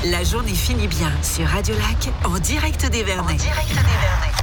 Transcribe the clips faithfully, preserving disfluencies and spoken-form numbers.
La journée finit bien sur Radio Lac, en direct des Vernets. En direct des Vernets.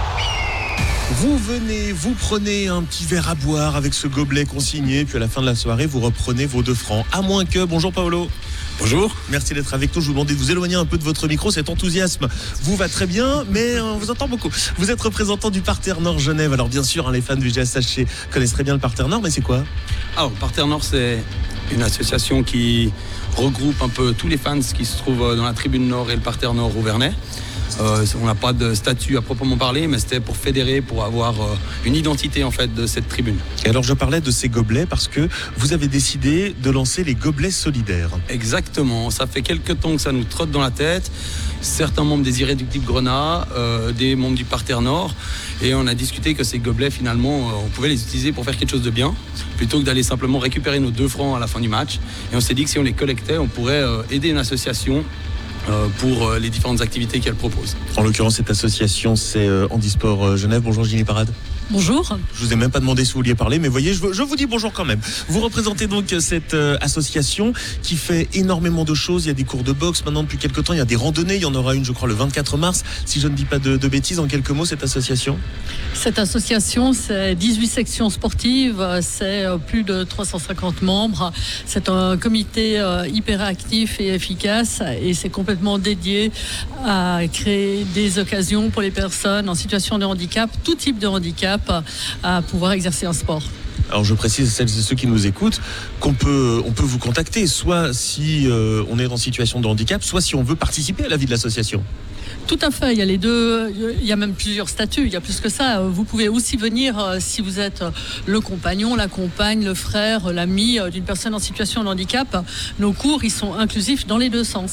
Vous venez, vous prenez un petit verre à boire avec ce gobelet consigné, puis à la fin de la soirée, vous reprenez vos deux francs. À moins que, bonjour Paolo. Bonjour. Merci d'être avec nous. Je vous demandais de vous éloigner un peu de votre micro. Cet enthousiasme vous va très bien, mais on vous entend beaucoup. Vous êtes représentant du Parterre Nord Genève. Alors bien sûr, hein, les fans du G S H C connaissent très bien le Parterre Nord, mais c'est quoi ? Alors, le Parterre Nord, c'est une association qui regroupe un peu tous les fans qui se trouvent dans la tribune Nord et le Parterre Nord au Vernet. Euh, on n'a pas de statut à proprement parler, mais c'était pour fédérer, pour avoir euh, une identité en fait de cette tribune. Et alors je parlais de ces gobelets parce que vous avez décidé de lancer les gobelets solidaires. Exactement, ça fait quelques temps que ça nous trotte dans la tête. Certains membres des Irréductibles Grenats, euh, des membres du Parterre Nord, et on a discuté que ces gobelets finalement, euh, on pouvait les utiliser pour faire quelque chose de bien, plutôt que d'aller simplement récupérer nos deux francs à la fin du match. Et on s'est dit que si on les collectait, on pourrait euh, aider une association Euh, pour euh, les différentes activités qu'elle propose. En l'occurrence, cette association, c'est euh, Handisport euh, Genève. Bonjour Ginny Parade. Bonjour. Je vous ai même pas demandé si vous vouliez parler, mais voyez, je, je vous dis bonjour quand même. Vous représentez donc cette euh, association qui fait énormément de choses. Il y a des cours de boxe maintenant depuis quelques temps. Il y a des randonnées. Il y en aura une, je crois, le vingt-quatre mars. Si je ne dis pas de, de bêtises, en quelques mots, cette association. Cette association, c'est dix-huit sections sportives, c'est plus de trois cent cinquante membres. C'est un comité euh, hyper actif et efficace et c'est complètement dédié à créer des occasions pour les personnes en situation de handicap, tout type de handicap, à pouvoir exercer un sport. Alors je précise à celles et ceux qui nous écoutent qu'on peut, on peut vous contacter, soit si euh, on est en situation de handicap, soit si on veut participer à la vie de l'association. Tout à fait, il y a les deux, il y a même plusieurs statuts, il y a plus que ça. Vous pouvez aussi venir si vous êtes le compagnon, la compagne, le frère, l'ami d'une personne en situation de handicap. Nos cours, ils sont inclusifs dans les deux sens.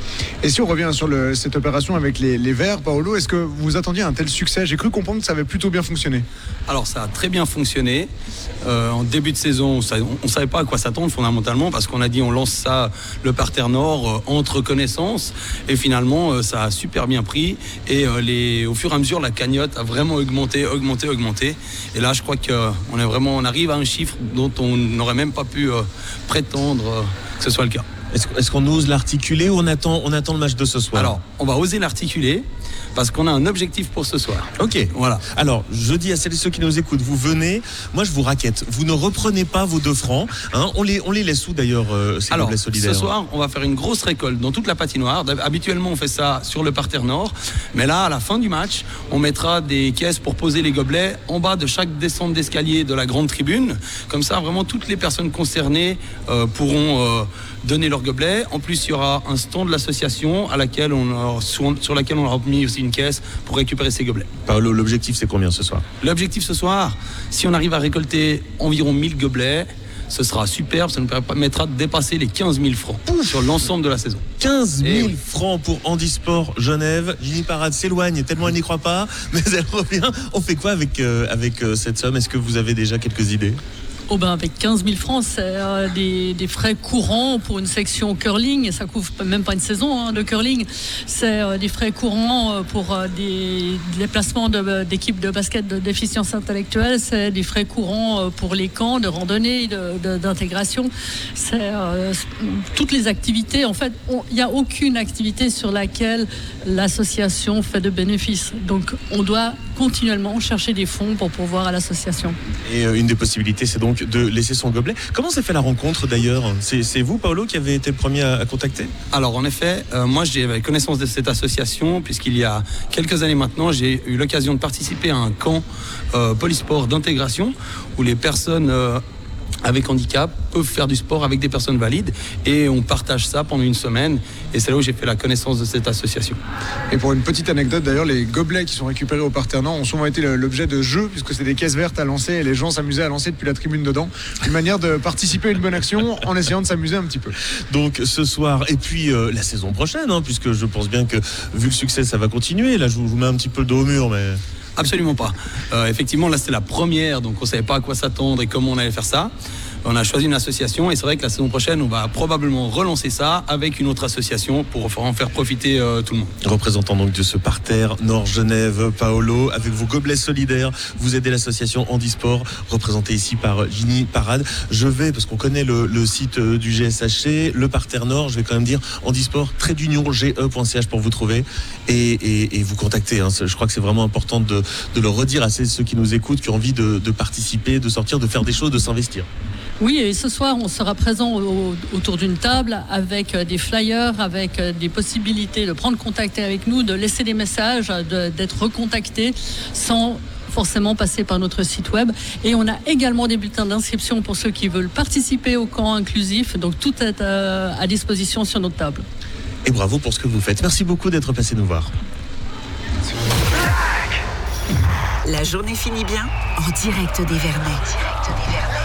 Et si on revient sur le, cette opération avec les, les verres, Paolo, est-ce que vous attendiez un tel succès ? J'ai cru comprendre que ça avait plutôt bien fonctionné. Alors ça a très bien fonctionné. Euh, en début de saison, on ne savait pas à quoi s'attendre fondamentalement parce qu'on a dit on lance ça, le Parterre Nord, euh, entre connaissances. Et finalement, euh, ça a super bien pris. Et euh, les, au fur et à mesure, la cagnotte a vraiment augmenté, augmenté, augmenté. Et là, je crois qu'on est vraiment, on arrive à un chiffre dont on n'aurait même pas pu euh, prétendre euh, que ce soit le cas. Est-ce, est-ce qu'on ose l'articuler ou on attend, on attend le match de ce soir ? Alors, on va oser l'articuler parce qu'on a un objectif pour ce soir. Ok, voilà. Alors, je dis à celles et ceux qui nous écoutent, vous venez, moi je vous raquette, vous ne reprenez pas vos deux francs, hein, on, les, on les laisse où d'ailleurs, euh, ces gobelets solidaires ? Ce soir, on va faire une grosse récolte dans toute la patinoire. Habituellement, on fait ça sur le Parterre Nord, mais là, à la fin du match, on mettra des caisses pour poser les gobelets en bas de chaque descente d'escalier de la grande tribune. Comme ça, vraiment, toutes les personnes concernées euh, pourront euh, donner leurs gobelets. En plus, il y aura un stand de l'association à laquelle on aura, sur, sur laquelle on aura mis aussi une caisse pour récupérer ces gobelets. Paolo, l'objectif c'est combien ce soir ? L'objectif ce soir, si on arrive à récolter environ mille gobelets, ce sera superbe, ça nous permettra de dépasser les quinze mille francs Ouf. Sur l'ensemble de la saison. quinze mille oui. francs pour Handisport Genève. Ginny Parade s'éloigne tellement elle n'y croit pas, mais elle revient. On fait quoi avec, euh, avec euh, cette somme ? Est-ce que vous avez déjà quelques idées ? Oh ben avec quinze mille francs, c'est euh, des, des frais courants pour une section curling, et ça couvre même pas une saison hein, de curling. C'est euh, des frais courants euh, pour euh, des déplacements de, d'équipes de basket de déficience intellectuelle. C'est des frais courants euh, pour les camps de randonnée, de, de, d'intégration. C'est euh, toutes les activités. En fait, il n'y a aucune activité sur laquelle l'association fait de bénéfices. Donc, on doit continuellement chercher des fonds pour pourvoir à l'association. Et euh, une des possibilités, c'est donc de laisser son gobelet. Comment s'est fait la rencontre d'ailleurs ? c'est, c'est vous, Paolo, qui avez été le premier à, à contacter ? Alors en effet, euh, moi j'ai connaissance de cette association puisqu'il y a quelques années maintenant, j'ai eu l'occasion de participer à un camp euh, polysport d'intégration où les personnes euh, avec handicap peuvent faire du sport avec des personnes valides et on partage ça pendant une semaine et c'est là où j'ai fait la connaissance de cette association. Et pour une petite anecdote d'ailleurs, les gobelets qui sont récupérés au Parterre Nord ont souvent été l'objet de jeux puisque c'est des caisses vertes à lancer et les gens s'amusaient à lancer depuis la tribune dedans. Une manière de participer à une bonne action en essayant de s'amuser un petit peu. Donc ce soir et puis euh, la saison prochaine hein, puisque je pense bien que vu le succès ça va continuer. Là je vous, je vous mets un petit peu le dos au mur mais... Absolument pas. Euh, effectivement, là, c'était la première, donc on ne savait pas à quoi s'attendre et comment on allait faire ça. On a choisi une association et c'est vrai que la saison prochaine, on va probablement relancer ça avec une autre association pour en faire profiter euh, tout le monde. Représentant donc de ce parterre Nord Genève, Paolo, avec vos gobelets solidaires, vous aidez l'association Handisport, représentée ici par Ginny Parade. Je vais, parce qu'on connaît le, le site du G S H C, le parterre Nord, je vais quand même dire Handisport, trait d'union, G E point C H pour vous trouver et, et, et vous contacter. Hein. Je crois que c'est vraiment important de, de le redire à ceux qui nous écoutent, qui ont envie de, de participer, de sortir, de faire des choses, de s'investir. Oui, et ce soir, on sera présent au, autour d'une table avec des flyers, avec des possibilités de prendre contact avec nous, de laisser des messages, de, d'être recontacté sans forcément passer par notre site web. Et on a également des bulletins d'inscription pour ceux qui veulent participer au camp inclusif. Donc tout est à, à disposition sur notre table. Et bravo pour ce que vous faites. Merci beaucoup d'être passé nous voir. La journée finit bien en direct des Vernets. En direct des Vernets.